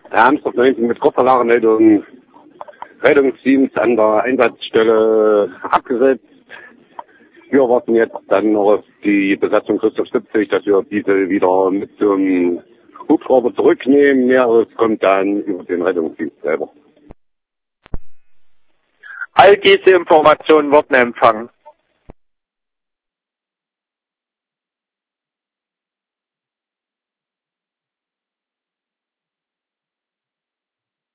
Amsterdam 19 mit Kurzverlagermeldung. Rettungsdienst an der Einsatzstelle abgesetzt. Wir warten jetzt dann noch auf die Besatzung Christoph 70, dass wir diese wieder mit zum Hubschrauber zurücknehmen. Näheres kommt dann über den Rettungsdienst selber. All diese Informationen wurden empfangen.